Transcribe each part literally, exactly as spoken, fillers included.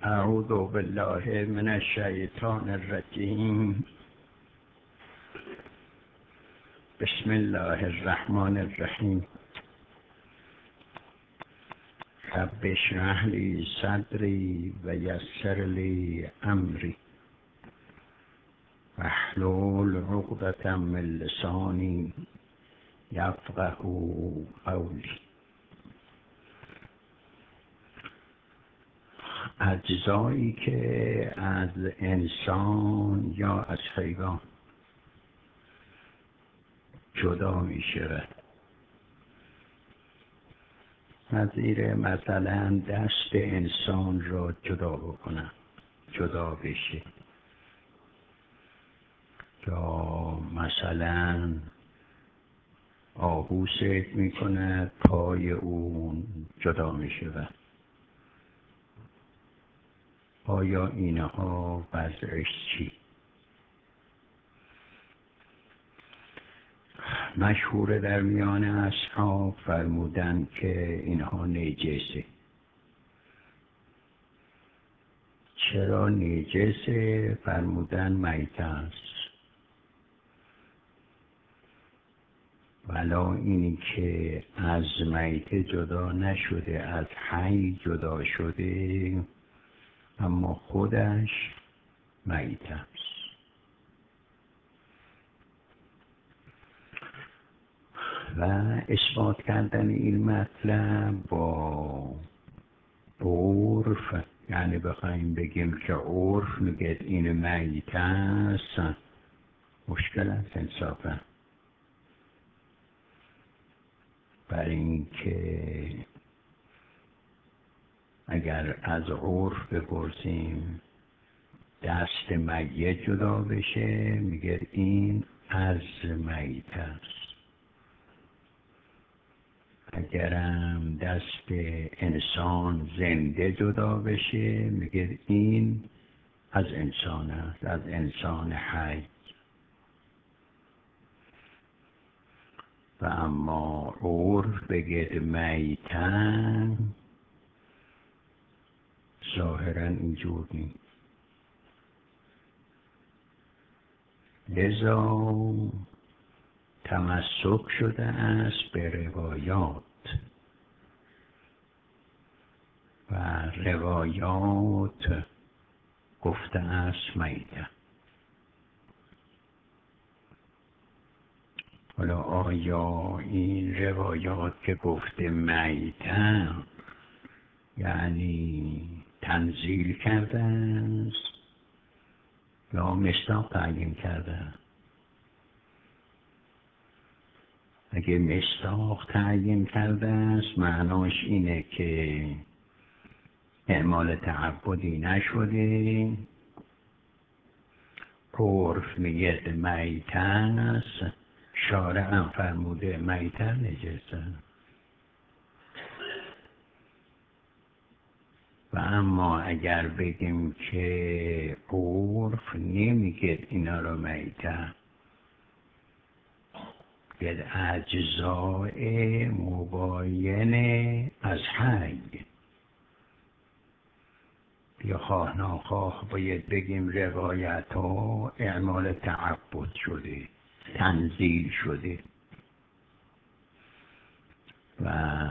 اعوذ بالله من الشیطان الرجیم. بسم الله الرحمن الرحیم. رب اشرح لی صدری و یسر لی امری واحلل عقدة من لسانی یفقهوا قولی. اجزایی که از انسان یا از حیوان جدا می شود، نظیر مثلا دست انسان را جدا بکنم، جدا بشه، یا مثلا آهو صید می کند پای اون جدا می شود. آیا اینها وضعش چی؟ مشهور در میان اصحاب فرمودن که اینها نجسه. چرا نجسه؟ فرمودن میت است. ولا اینی که از میت جدا نشده، از حی جدا شده، اما خودش میت است. و اثبات کردن این مطلب با عرف، یعنی بخوایم بگیم که عرف میگه این میت است، مشکل است انصافا. برای اینکه اگر از عرف بپرسیم دست میت جدا بشه، میگه این از میت است. اگرم دست انسان زنده جدا بشه، میگه این از انسان است، از انسان حی. و اما عرف بگه میتن، ظاهرا اینجور نیست. لذا تمسک شده است به روایات و روایات گفته است میت. حالا آیا این روایات که گفته میت یعنی تنزیل کرده است یا مصداق تعیین کرده؟ اگه مصداق تعیین کرده است، معناش اینه که اعمال تعبدی نشده، عرف میگه میت است، شارع هم فرموده میت نجسه. و اما اگر بگیم که عرف نمیگه اینا رو میت، به اجزای مباین از حی، یا خواه ناخواه باید بگیم روایت ها اعمال تعبد شده، تنزیل شده. و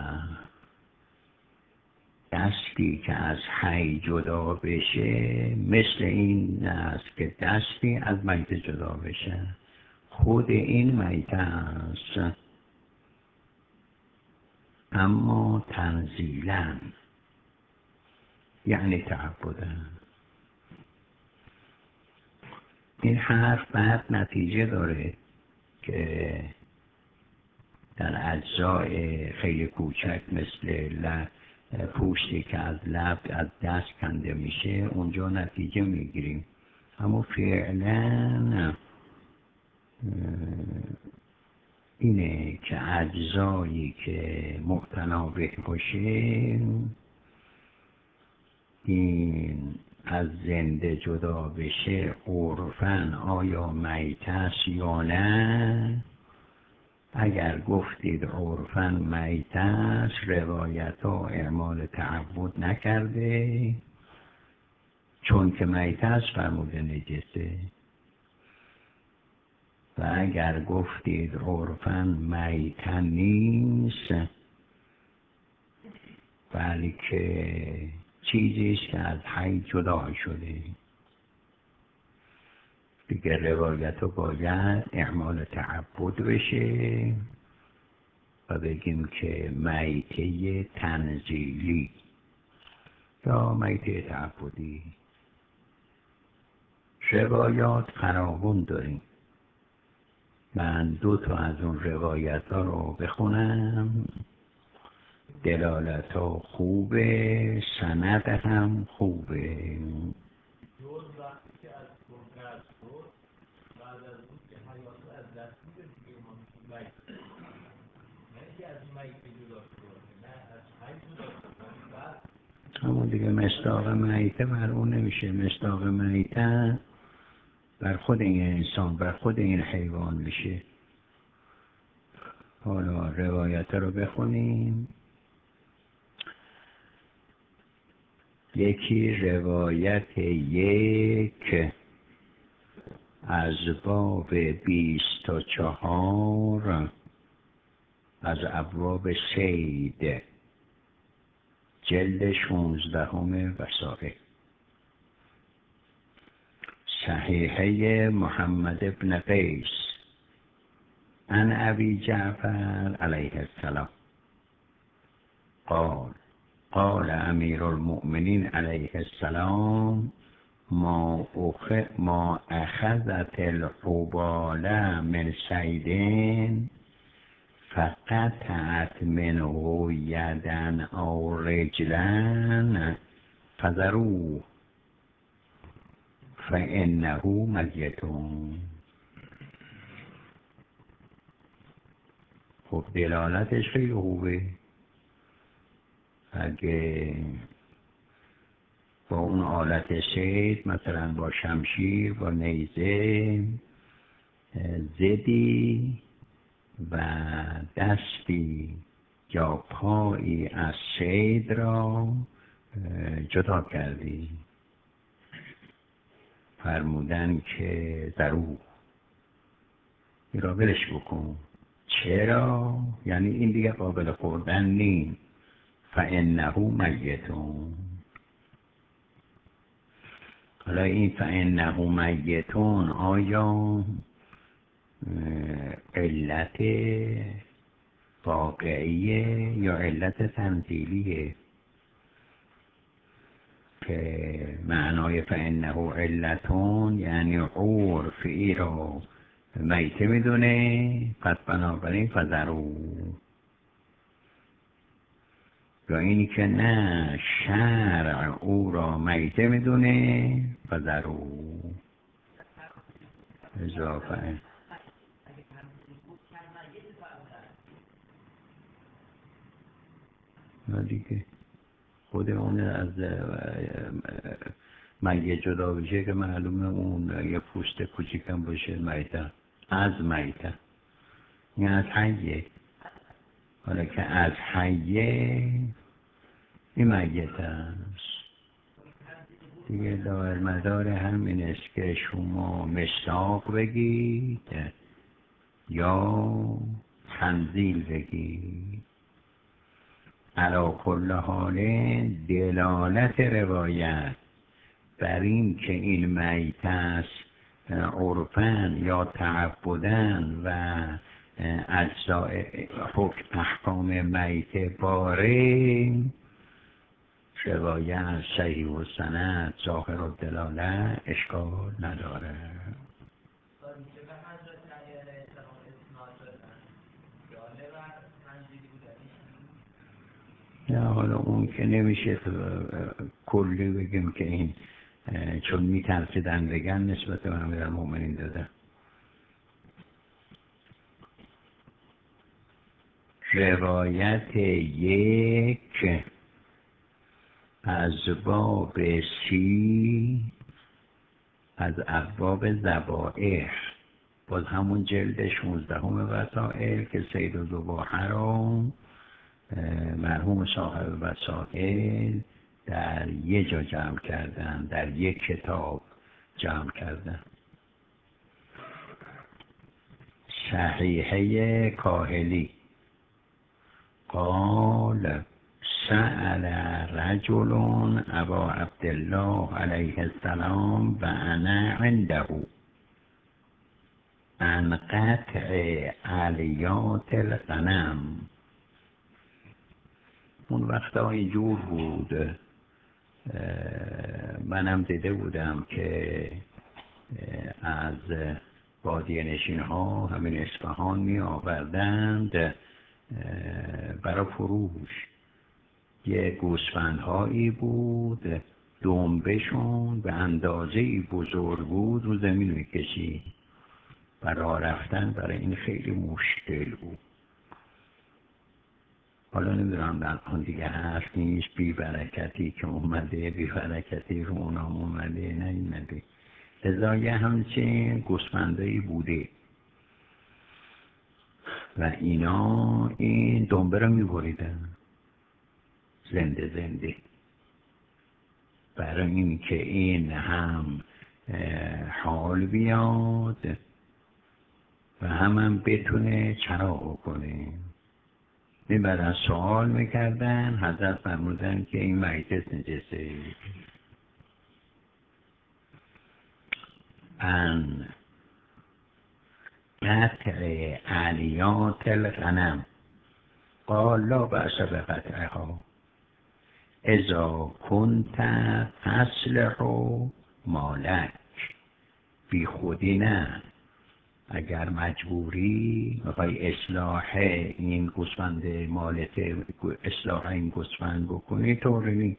دستی که از حی جدا بشه مثل این است که دستی از میت جدا بشه. خود این میت است، اما تنزیلاً، یعنی تعبداً. این حرف بعد نتیجه داره که در اجزای خیلی کوچک مثل پوستی که از لب از دست کنده میشه، اونجا نتیجه میگیریم. اما فعلاً اینه که اجزایی که متنابه باشه، این از زنده جدا بشه، عرفاً آیا میت است یا نه؟ اگر گفتید عرفاً میت است، روایت ها اعمال تعبد نکرده، چون که میت است فرموده نجسه. و اگر گفتید عرفاً میتن نیست، بلکه چیزی است که از حی جدا شده، دیگه روایت رو باید اعمال تعبد بشه و بگیم که میته تنزیلی یا میته تعبدی. روایات فراوان داریم. من دو تا از اون روایت ها رو بخونم. دلالت ها خوبه، سند هم خوبه. همون دیگه مصداق میته بر اون نمیشه. مصداق میته بر خود این انسان، بر خود این حیوان میشه. حالا روایت رو بخونیم. یکی روایت یک از باب بیست و چهار از ابواب صید، جلد شانزدهم وثائق، صحیحه محمد ابن قیس عن ابی جعفر علیه السلام قال قال امیر المؤمنین علیه السلام ما اخ ما اخذت الحبال من صید فقطعت منه یدا او رجلا فذروه فانه میت. خب دلالتش خیلی خوبه. اگه با اون آلت صید، مثلا با شمشیر، با نیزه زدی و دستی یا پایی از صید را جدا کردی، فرمودن که درو این را ولش بکن. چرا؟ یعنی این دیگه قابل خوردن نیست. فانه میتون. حالا این فانه میتون آیا علت واقعیه یا علت تمثیلیه؟ که معنای فانه علتون یعنی عرفی رو میته میدونه، پس بنابراین فذرو. یا اینی که نه، شرع او را میته میدونه، فذرو اضافه. نه دیگه خود اون از میت جدا بشه که معلومه اون یه پوست کوچیکم باشه میته، از میته، این از حیه. حالا که از حیه این میت است دیگه. دار مدار همین است که شما مصداق بگید یا تنزیل بگید. علی کل حال دلالت روایت بر این که این میت است عرفاً یا تعبداً و اجزاء حکم احکام میت باره، روایت صحیح و سند ظاهر و دلاله اشکال نداره. نه حالا اون که نمیشه کلی بگیم که این چون میترسیدن بگن نسبت به امیر المؤمنین دادن. روایت یک از باب سی از ابواب ذبائح، باز همون جلد شانزدهم وثائق که سید الذباح رو مرحوم صاحب وسائل در در یک جا جمع کردن، در یک کتاب جمع کردن. صحیحه کاهلی قال سأل رجل ابا عبدالله علیه السلام و انا عنده عن قطع علیات الغنم. اون وقتا اینجور بود، منم دیده بودم که از بادیه نشین ها همین اصفهان می آوردند برای فروش. یه گوسفندهایی بود، دنبشون به اندازه بزرگ بود، رو زمین می کشید و راه رفتن برای این خیلی مشکل بود. حالا نمیدونم در آن دیگه هست نیست، بی برکتی که اومده، بی برکتی رو اونام اومده نیومده. لذا یه همچین گوسفندایی بوده و اینا این دنبه رو میبریدن زنده زنده برای این که این هم حال بیاد و هم هم بتونه چرا کنه. این بعد سوال میکردن، حضرت فرمودن که این میتت نجسه. ان قطع علیات الغنم قال لا بأس بقطعها اذا كنت تصلح مالک. بی خودی نه، اگر مجبوری میخوای اصلاح این گوسفند مالت، اصلاح این گوسفند بکنی، طوری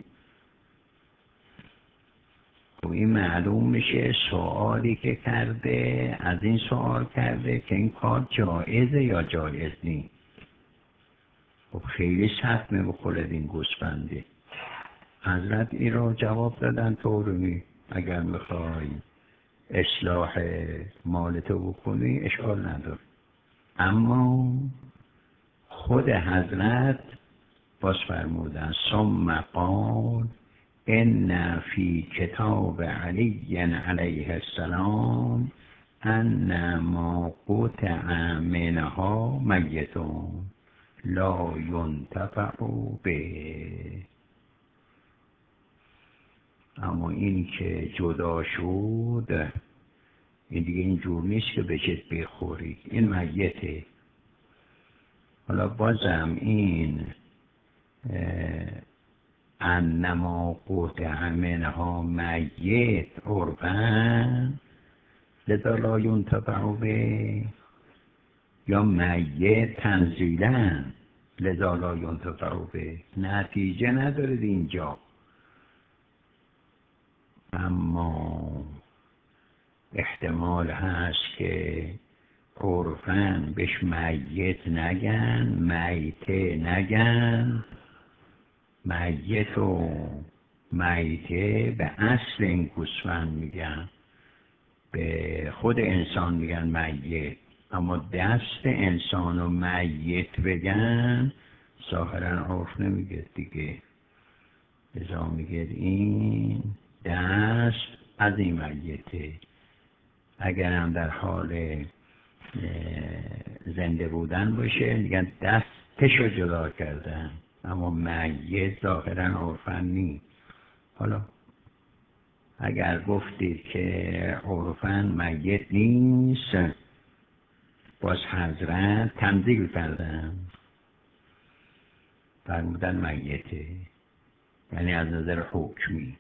و این معلوم میشه سوالی که کرده، از این سوال کرده که این کار جایزه یا جایز نیست. خب خیلی صدمه بخورد این گوسفنده. حضرت این رو جواب دادن طوری اگر میخوای اصلاح مالتو بکنی اشکال نداره. اما خود حضرت باز فرمودن ثم قال ان فی کتاب علی علیه السلام ان ما قطع منها میت لا ینتفع به. اما این که جدا شد این دیگه اینجور نیست که بشید بخوری، این میته. حالا بازم این انما قطع منها میت عرفاً لذا لا ینتفع به، یا میت تنزیلاً لذا لا ینتفع به. نتیجه ندارد اینجا. اما احتمال هست که عرفاً بهش میت نگن، میته نگن. میت و میته به اصل این گوسفند میگن، به خود انسان میگن میت. اما دست انسان و میت بگن ظاهراً عرف نمیگه دیگه. ازا میگه این دست از این میته. اگر هم در حال زنده بودن باشه میگن دستشو جدا کردن، اما میت ظاهرا عرفاً نیست. حالا اگر گفتید که عرفاً میت نیست، باز حضرت تنزیل کردن فرمودن میته، یعنی از نظر حکمی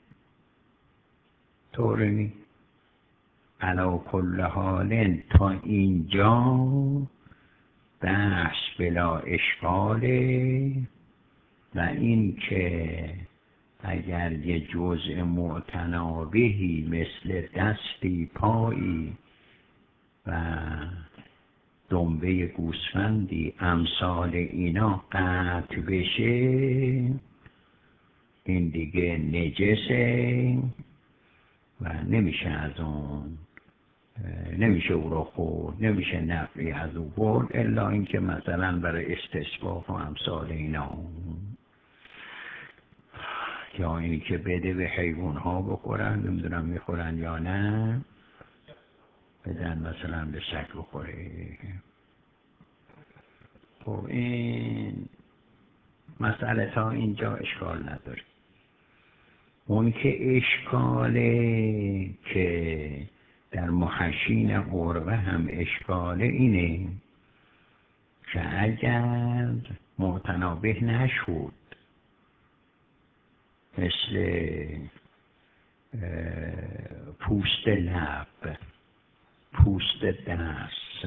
طوری نیست. علا کل حال تا اینجا بحث بلا اشکاله. و این که اگر یه جزء معتنابهی مثل دستی، پایی و دنبه گوسفندی امثال اینا قطع بشه، این دیگه نجسه و نمیشه از اون نمیشه او را خورد، نمیشه نفعی از او برد، الا اینکه مثلا برای استسقاف و امثال اینا. یا اینی که بده به حیوان ها بخورن، نمیدونم میخورن یا نه، بدن مثلا به سگ بخوره. خب این مسئله تا اینجا اشکال نداره. اون که اشکاله که در محشین عربه هم اشکاله اینه که اگر متنابه نشد مثل پوست لب، پوست دست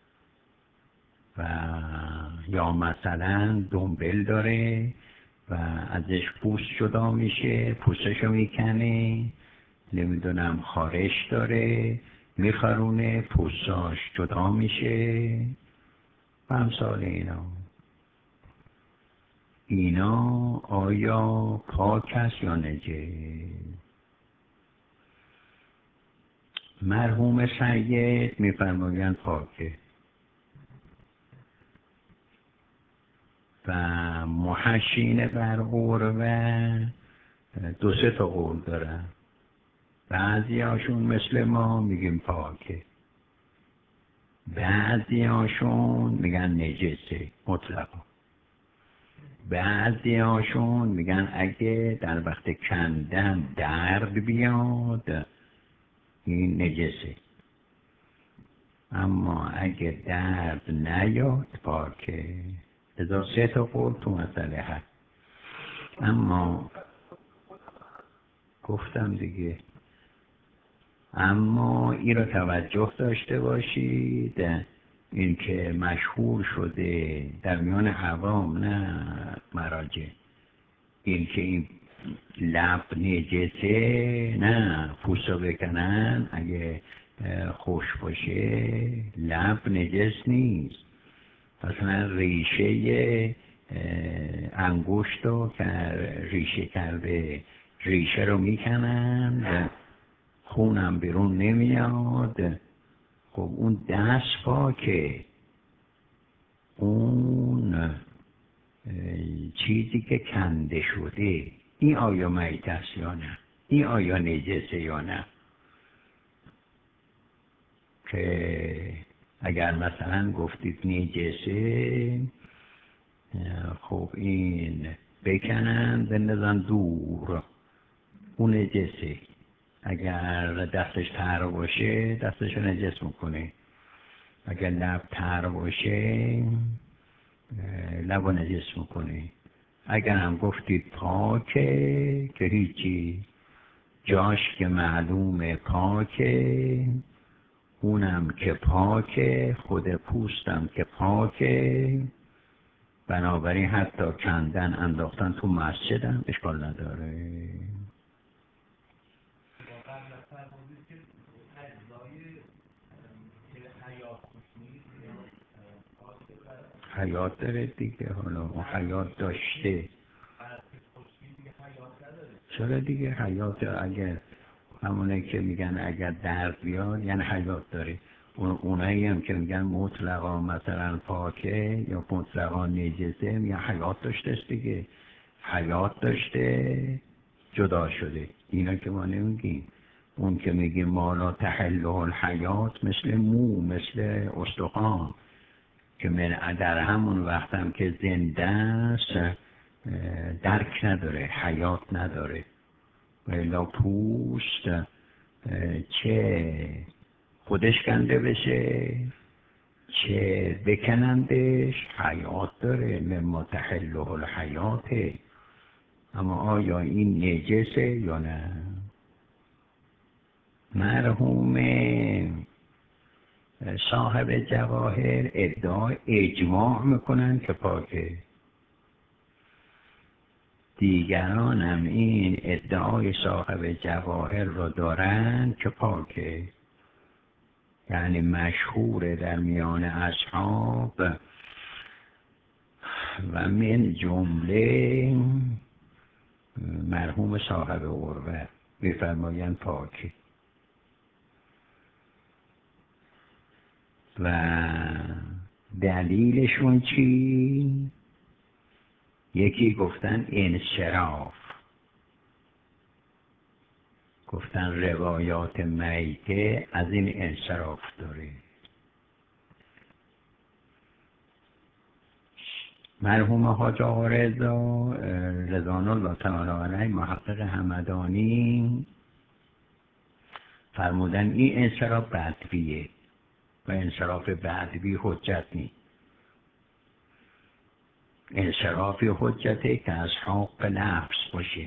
و یا مثلا دنبل داره و ازش پوست جدا میشه، پوستشو میکنه، نمیدونم خارش داره میخرونه، پوستاش جدا میشه و امثال اینا. اینا آیا پاک است یا نجس؟ مرحوم سید میفرمایند پاکه و محشین بر عروه دو سه تا قول دارن. بعضی هاشون مثل ما میگیم پاکه، بعضی هاشون میگن نجسه مطلقا، بعضی هاشون میگن اگه در وقت کندن درد بیاد این نجسه، اما اگه درد نیاد پاکه. ازا سه تا قول تو مسئله هست. اما گفتم دیگه، اما این رو توجه داشته باشید، این که مشهور شده در میان عوام نه مراجع، این که این لب نجسه، نه پوستو بکنن اگه خوش باشه لب نجس نیست. مثلا ریشه انگشت رو که ریشه کرده ریشه رو میکنن خونم بیرون نمیاد، خب اون دست پاکه، اون چیزی که کنده شده این آیا میت است یا نه، این آیا نجسه یا نه. که اگر مثلا گفتید نجسه، خب این بکنن بندازن دور، اون نجسه. اگر دستش تر باشه دستش رو نجس میکنه، اگر لب تر باشه لب رو نجس میکنه. اگر هم گفتید پاکه که هیچی، جاش که معلومه پاکه، اونم که پاکه، خود پوستم که پاکه، بنابراین حتی کندن انداختن تو مسجدم اشکال نداره. حیات داره دیگه، حالا اون حیات داشته چرا دیگه حیات، اگر همونه که میگن اگر درد بیاد یعنی حیات داره. اون اونایی هم که میگن مطلقا مثلا پاکه یا مطلقا نجسه میگن حیات داشته دیگه، حیات داشته جدا شده. اینا که ما نمیگیم. اون که میگیم مالا تحله الحیات مثل مو، مثل استخوان که من در همون وقت هم که زنده است درک نداره، حیات نداره. ولی پوست چه خودش کنده بشه چه بکنندش حیات داره، مما تحله الحیاته. اما آیا این نجسه یا نه؟ مرحوم صاحب جواهر ادعای اجماع میکنن که پاکه، دیگران هم این ادعای صاحب جواهر رو دارن که پاکه، یعنی مشهور در میان اصحاب و من جمله مرحوم صاحب عروه میفرمایند پاکه. و دلیلشون چی؟ یکی گفتن انصراف، گفتن روایات میته از این انصراف داره. مرحوم حاج آقا رضا رضوان الله تعالی علیه محقق همدانی فرمودن این انصراف بدویه و انصراف بدوی حجت نیست. انصرافی حجته که از حق نفس باشه.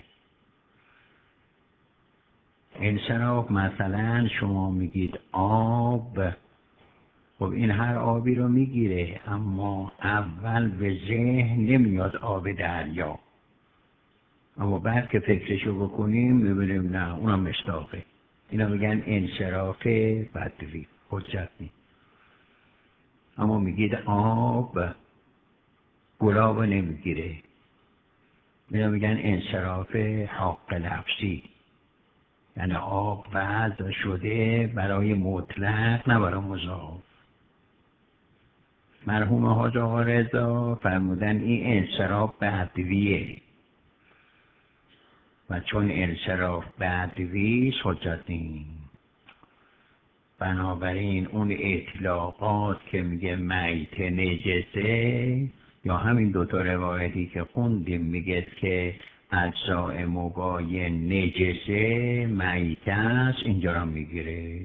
انصراف مثلا شما میگید آب، خب این هر آبی رو میگیره، اما اول به ذهن نمیاد آب دریا، اما بعد که فکرشو بکنیم میبینیم نه اونم مشتاقه. اینا میگن انصراف بدوی حجت نیست. اما میگید آب گلاب نمیگیره، اینا میگن انصراف حق نفسی، یعنی آب وضع شده برای مطلق نه برای مضاف. مرحوم حاج آقا رضا فرمودن این انصراف بدویه و چون انصراف بدوی حجت نیست. بنابراین اون اطلاقات که میگه میت نجسه یا همین دوتا روایتی که خوندیم میگه که اجزاء مباین نجسه میت است، اینجا را میگیره.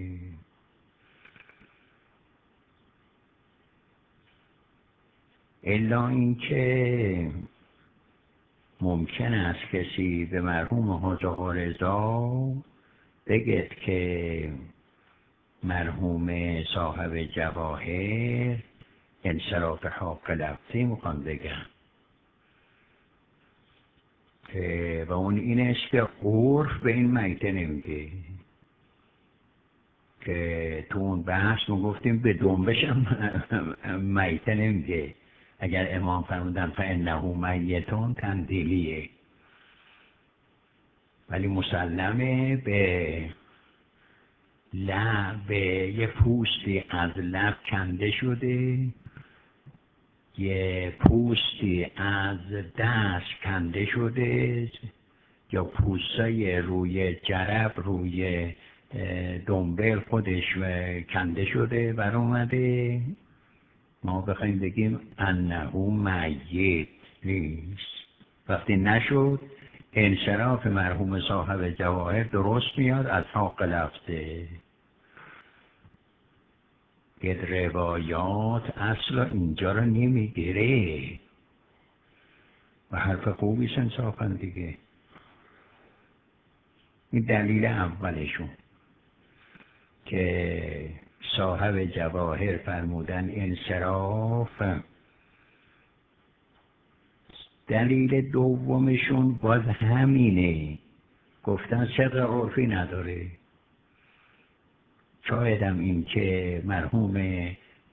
الا اینکه ممکن است کسی به مرحوم حاج آقا رضا بگه که مرحوم صاحب جواهر انصراف حق لفظی میخوان بگن و اون این است که عرف به این میته نمیگه، که تو اون بحث ما گفتیم به دنبش هم میته نمیگه. اگر امام فرمودن فانه میتون تنزیلیه، ولی مسلمه به لب یه پوستی از لب کنده شده، یه پوستی از دست کنده شده، یا پوستای روی جرب روی دنبل خودش کنده شده بر اومده. ما بخوایم بگیم انه میت نیست. وقتی نشد انصراف مرحوم صاحب جواهر درست میاد از حق لفظه. که روایات اصلا اینجا رو نمیگیره و حرف خوبی انصافا دیگه. این دلیل اولشون که صاحب جواهر فرمودن انصراف. دلیل دومشون باز همینه، گفتن صدق عرفی نداره. شایدم این که مرحوم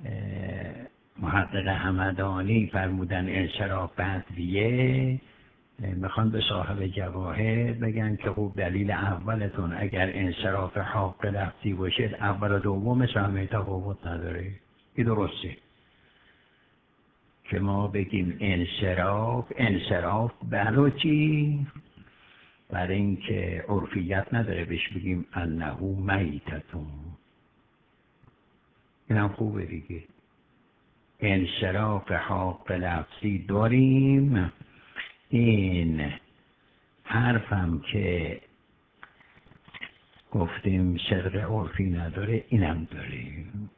محقق همدانی فرمودن انصراف بدویه، میخوان به صاحب جواهر بگن که خوب دلیل اولتون اگر انصراف حق لفظی باشد اول و دومش همه تفاوت نداره. این درسته که ما بگیم انصراف انصراف برای چی؟ برای اینکه عرفیت نداره بهش بگیم انه میتتون. این هم خوبه دیگه. انصراف حق لفظی داریم، این حرفم که گفتیم صدق عرفی نداره اینم داریم.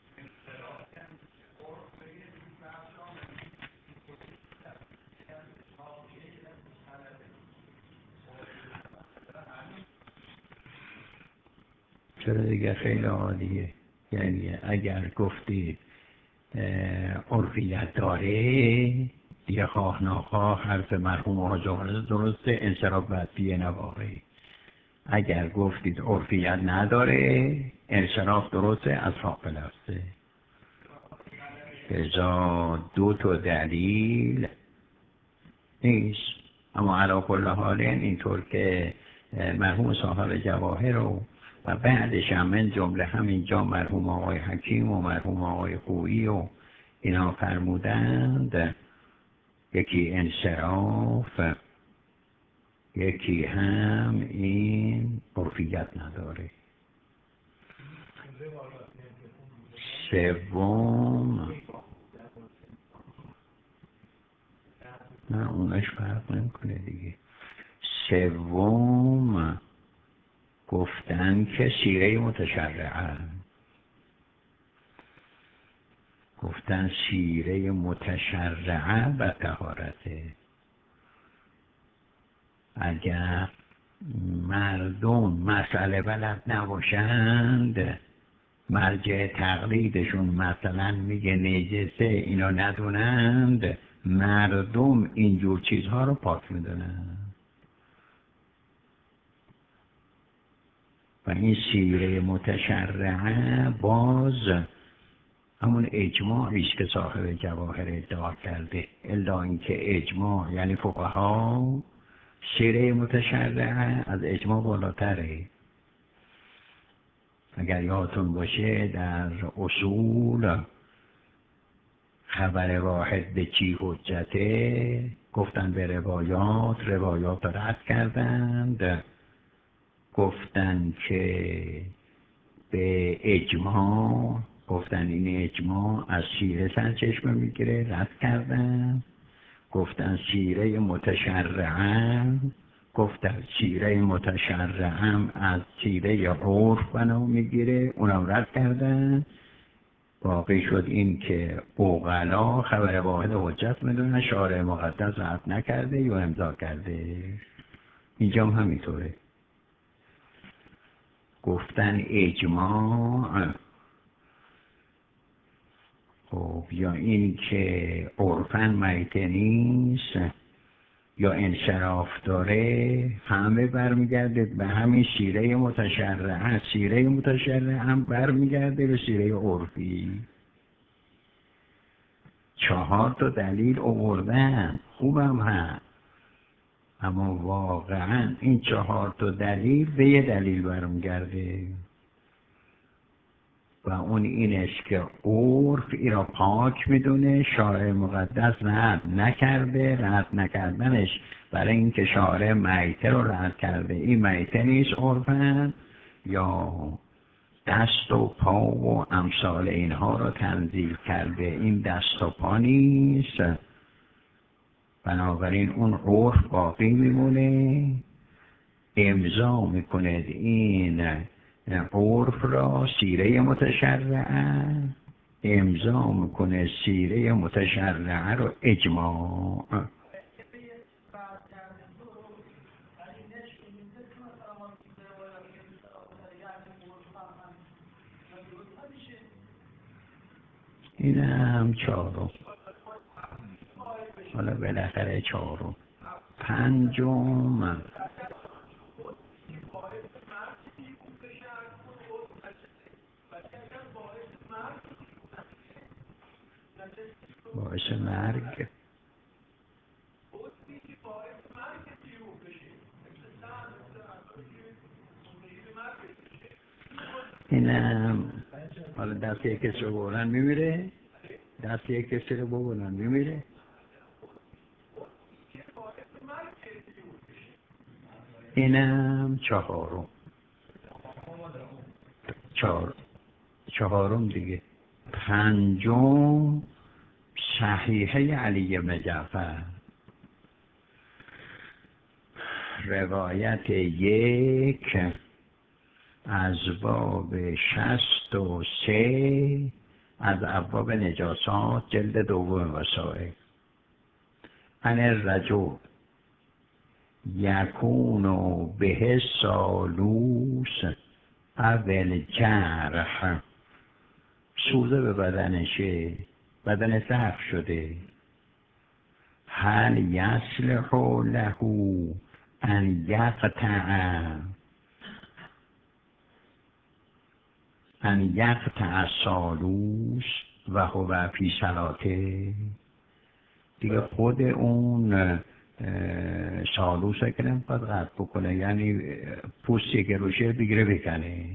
چرا دیگه خیلی عالیه. یعنی اگر گفتید عرفیت داره دیگه خواه ناخواه حرف مرحوم حاج آقا درسته، انصراف بدوی نواقعی. اگر گفتید عرفیت نداره انصراف درسته از حق لفظه. ازا دو تا دلیل نیست، اما علی کل حال اینطور که مرحوم صاحب جواهر رو و بعدش هم من جمله همینجا مرحوم آقای حکیم و مرحوم آقای خویی و اینا فرمودند، یکی انصراف، یکی هم این عرفیت. عضویت نداره. سوم نه اونش فرق نمیکنه دیگه. سوم گفتن که سیره متشرعه، گفتن سیره متشرعه و طهارته. اگر مردم مسئله بلد نباشند، مرجع تقلیدشون مثلا میگه نجسه، اینا ندونند، مردم اینجور چیزها رو پاک میدونن. و این سیره متشرعه باز همون اجماعیست که صاحب جواهر ادعا کرده، الا اینکه اجماع یعنی فقها سیره متشرعه از اجماع بالاتره. اگر یادتون باشه در اصول خبر واحد به چی حجته، گفتن به روایات، روایات رد کردند، گفتن که به اجماع، گفتن این اجماع از سیره سرچشمه میگیره، رد کردن. گفتن سیره متشرعه، گفتن سیره متشرعه هم از سیره عرف بنا میگیره، اونم رد کردن. باقی شد این که عقلا خبر واحد حجت میدونن، شارع مقدس رد نکرده یا امضا کرده. اینجا هم همینطوره. گفتن اجماع، خب یا این که عرفاً میته نیست یا انصراف داره، همه برمیگرده به همین سیره متشرعه. سیره متشرعه هم برمیگرده به سیره عرفی. چهار تا دلیل آوردن، خوبم هست، اما واقعا این چهار تا دلیل به یه دلیل برمیگرده و اون این است که عرف ای را پاک میدونه، شارع مقدس رد نکرده. رد نکردنش برای اینکه شارع میته رو رد کرده، این میته نیست عرفاً، یا دست و پا و امثال اینها رو تنظیف کرده، این دست و پا نیست. بنابراین اون عرف باقی میمونه، امضا میکنه این عرف را سیره متشرعه، امضا میکنه سیره متشرعه رو اجماع. این هم چهارم، حالا بالاخره چهارم. پنجم باعث مرگ، اینم حالا دست یک کسی رو بولن میمیره، دست یک کسی رو بولن میمیره. اینم چهارم، چهار چهارم دیگه. پنجم صحیحه علی بن جعفر، روایت یک از باب شست و سه از ابواب نجاسات، جلد دوم وسائل. ان الرجل یکون به سالوس اول جرح، سوزه به بدنشه، بدن زخم شده. هل یصلح له ان یقطع ان یقطع سالوس و هو فی صلاته. دیگه خود اون سالوس که نمیخواد قطع بکنه، یعنی پوستی که روشه بگیره بکنه.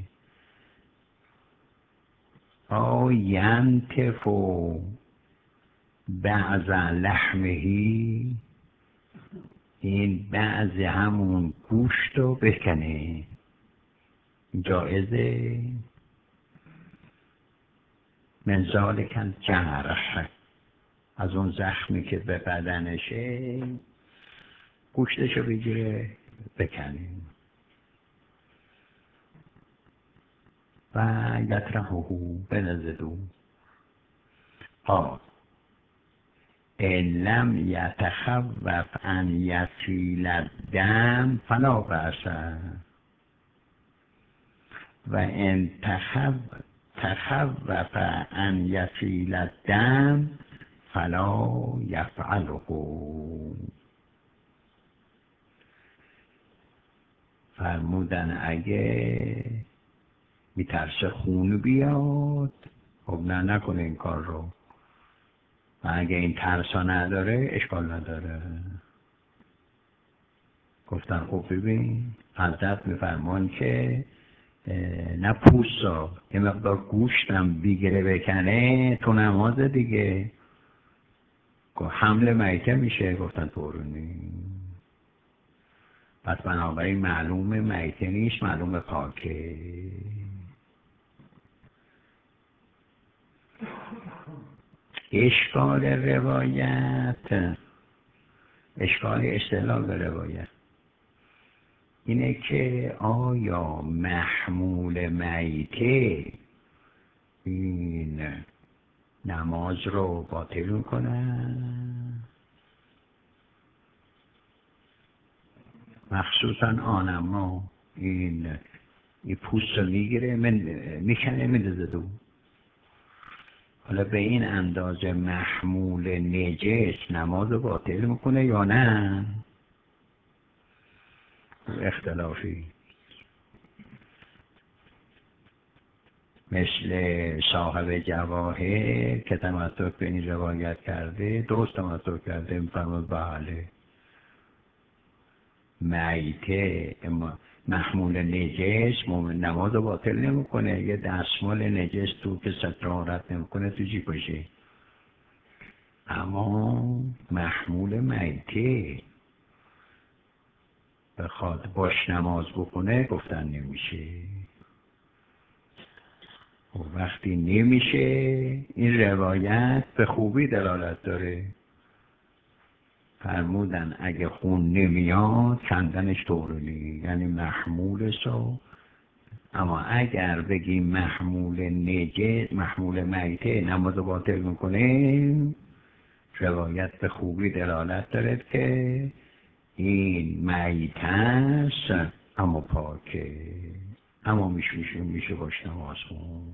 او ینتفو بعض لحمهی، این بعض همون گوشت رو بکنه. جایزه من ذالک الجرح، از اون زخمی که به بدنشه گوشتشو بگیره بکنیم و یطرحه بنزدو ها ان لم یتخوف ان یسیل الدم فلا بأس و ان تخوف تخوف ان یسیل الدم فلا یفعله. فرمودن اگه میترسه خون بیاد خب نه نکنه این کار رو، و اگه این ترسا نداره اشکال نداره. گفتن خب ببین حضرت میفرمان که نه پوستا یه مقدار گوشتم بگیره بکنه تو نماز دیگه حمل میته میشه. گفتن طورونی، پس بنابراین معلوم میته نیست، معلوم پاکه. اشکال روایت، اشکال استدلال به روایت اینه که آیا محمول میته این نماز رو باطل میکنه؟ مخصوصا آنما این این پوست رو میگیره میکنه میدازه دو. حالا به این اندازه محمول نجس نماز رو باطل میکنه یا نه؟ اختلافی. مثل صاحب جواهر که تمسک به این روایت کرده، درست تمسک کرده، میفرماد بله میته محمول نجس نماز رو باطل نمیکنه. یه دستمال نجس تو که ستر عورت نمیکنه تو جیبشه، اما محمول میته بخواد باش نماز بکنه گفتن نمیشه. و وقتی نمیشه این روایت به خوبی دلالت داره. فرمودن اگه خون نمیاد کندنش طورلی، یعنی محمول سو. اما اگر بگیم محمول نجس محمول میته نماز باطل میکنه، روایت به خوبی دلالت داره که این میته است اما پاکه، اما میشه میشه میشه باش نماز خون.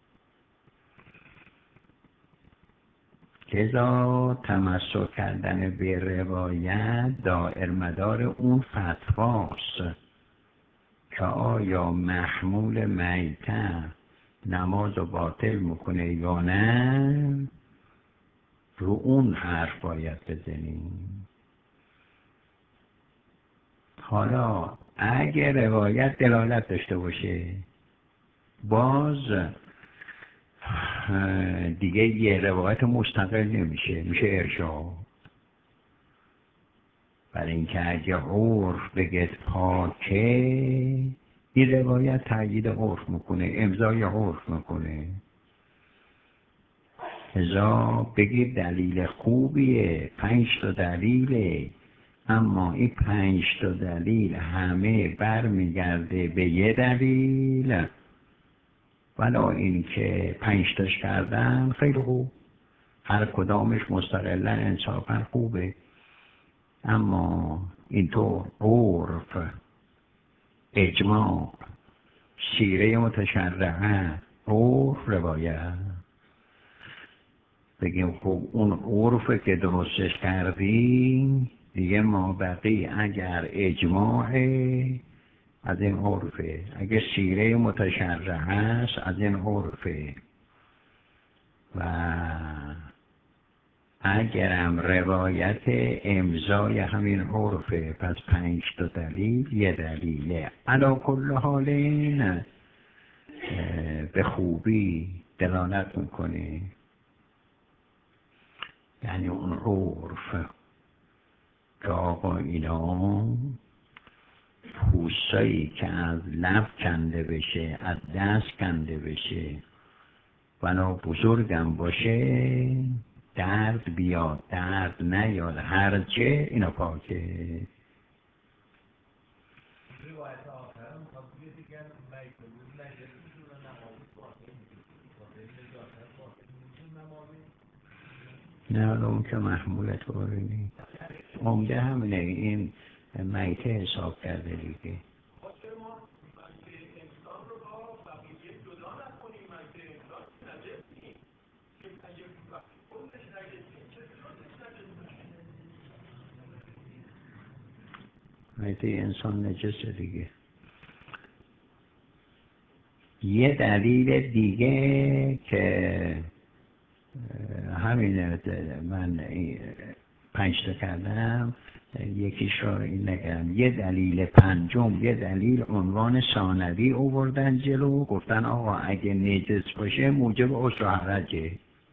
لذا تمسک کردن به روایت دائر مدار اون فتواست که آیا محمول میته نماز رو باطل میکنه یا نه، رو اون حرف باید بزنیم. حالا اگر روایت دلالت داشته باشه باز دیگه یه روایت مستقل نمیشه، میشه ارشاد. برای اینکه اگه عرف بگه پاکه، این روایت تأیید عرف میکنه، امضای عرف میکنه. ازا بگید دلیل خوبیه، پنج تا دلیله، اما این پنج تا دلیل همه برمیگرده به یه دلیل، ولا این که پنج تاش کردن خیلی خوب، هر کدامش مستقلا انصافا خوبه، اما اینطور عرف، اجماع، سیره متشرعه، عرف، روایت بگیم خب اون عرف که درستش کردی دیگه ما بقی اگر اجماعه از این عرفه، اگر سیره متشرعه هست از این عرفه، و اگرم روایت امضای همین عرفه، پس پنج تا دلیل یه دلیله. علی کل حال این به خوبی دلالت میکنه، یعنی اون عرف که آقا اینا پوستایی که از لب کنده بشه، از دست کنده بشه، بنا بزرگم باشه، درد بیاد درد نیاد هرچه اینا پاکه. نه حالا اون که محمول طوری نیست، عمده همینه، این میته حساب کرده دیگه. میته انسان نجسه دیگه. یه دلیل دیگه که همین من پنج تا کردم، یکیش رو این نگم، یه دلیل پنجم، یه دلیل عنوان ثانوی آوردن جلو، گفتن آقا اگه نجس باشه موجب عسر و حرجه.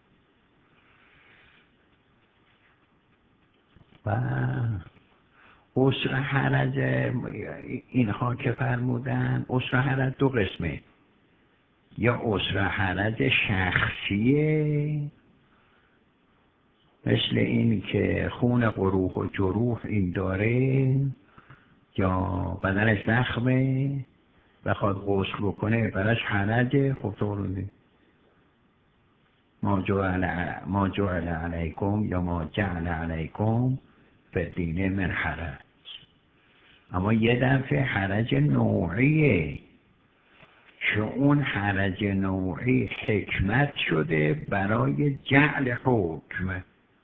و عسر و حرج اینها که فرمودن، عسر و حرج دو قسمه، یا عسر و حرج شخصیه، مثل این که خون قروح و جروح این داره، یا بدنش زخمه بخواد غسل بکنه براش حرجه. خب طور نیست. ما جعل ما جعل علیکم یا ما جعل علیکم فدینه من حرج. اما یه دفعه حرج نوعیه، که اون حرج نوعی حکمت شده برای جعل حکم،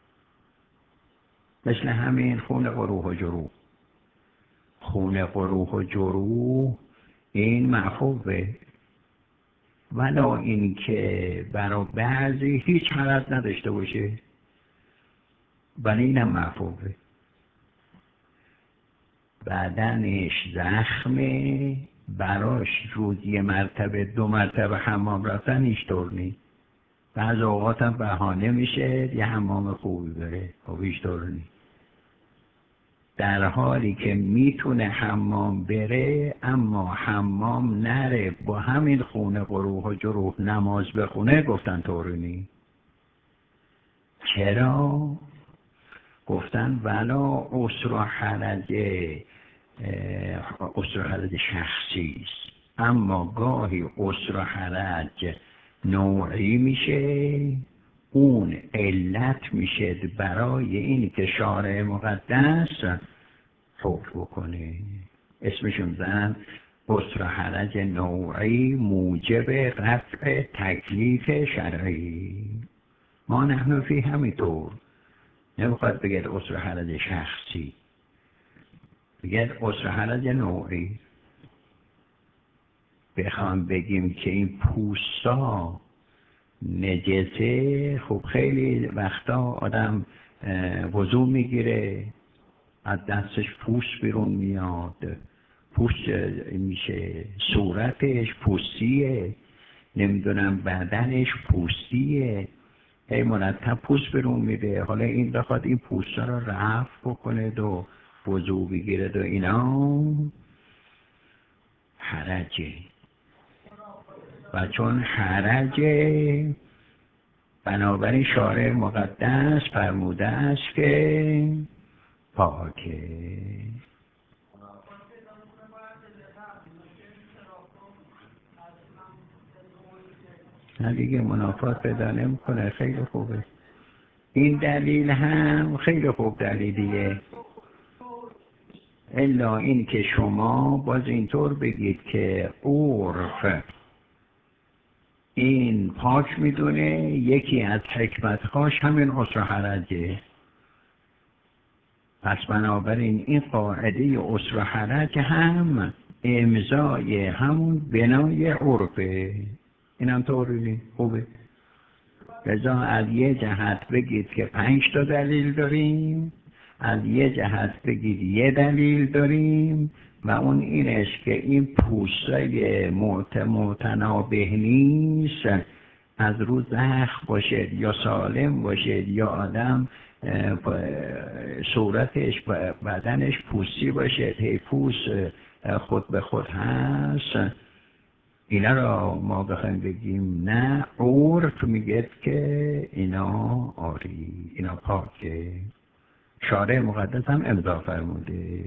مثل همین خون قروح و جروح. خون قروح و جروح این معفوه، ولا این که برای بعضی هیچ حرج نداشته باشه، ولی اینم معفوه. بدنش زخمه، براش روز یه مرتبه دو مرتبه حمام رفتن هیچ طور نیست. بعض اوقات هم بهانه میشه یه حمام خوبی بره، خب هیچ طور نیست. در حالی که میتونه حمام بره، اما حمام نره با همین خون قروح و جروح نماز بخونه، گفتن طوری نیست. چرا؟ گفتن ولا عسر و حرج، عسر و حرج شخصی است، اما گاهی عسر و حرج نوعی میشه، اون علت میشه برای این که شارع مقدس حکم بکنه. اسمشون زن عسر و حرج نوعی موجب رفع تکلیف شرعی. ما نحن فی همینطور، نمیخواد بگید عسر و حرج شخصی، بگید عسر و حرج نوعی. بخوام بگیم که این پوستا نجسه، خب خیلی وقتا آدم وضو میگیره از دستش پوست بیرون میاد، پوست میشه، صورتش پوستیه، نمیدونم بدنش پوستیه، هی مرتب پوست بیرون میده. حالا این بخواد این پوستا رو رفع بکنه و وضو بگیره و اینا، حرجه. و چون حرجه، بنابراین شارع مقدس فرموده است که پاکه. نه دیگه منافات پیدا نمیکنه، خیلی خوبه. این دلیل هم خیلی خوب دلیلیه، الا این که شما باز اینطور بگید که عرف این پاک میدونه، یکی از حکمتهاش همین عسر و حرجه. پس بنابراین این قاعده عسر و حرج هم امضای همون بنای عرفه. این هم طوری خوبه. لذا از یه جهت بگید که پنج تا دلیل داریم، از یه جهت بگید یه دلیل داریم، و اون اینش که این پوستای متنابه نیست، از رو زخم باشد یا سالم باشد، یا آدم صورتش بدنش پوستی باشد، هی پوست خود به خود هست. اینا را ما بخوایم بگیم نه، عرف میگه که اینا آری، اینا پاکه. شارع مقدس هم امضا فرموده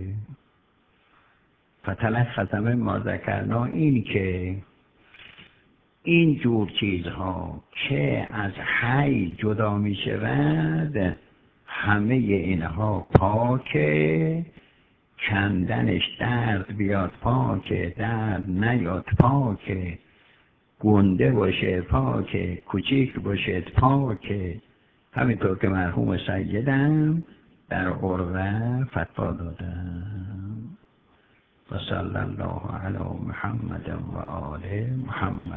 فتلخص ما ذکرنا، این که این جور چیزها که از حی جدا می شود همه اینها پاکه، کندنش درد بیاد پاکه، درد نیاد پاکه، گنده باشه پاکه، کوچیک باشه پاکه. همینطور که مرحوم سیدم در عروه فتوا دادم. و صلی الله علی محمد و آل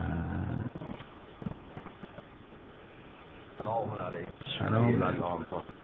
محمد. سلام علیکم. سلام علیکم.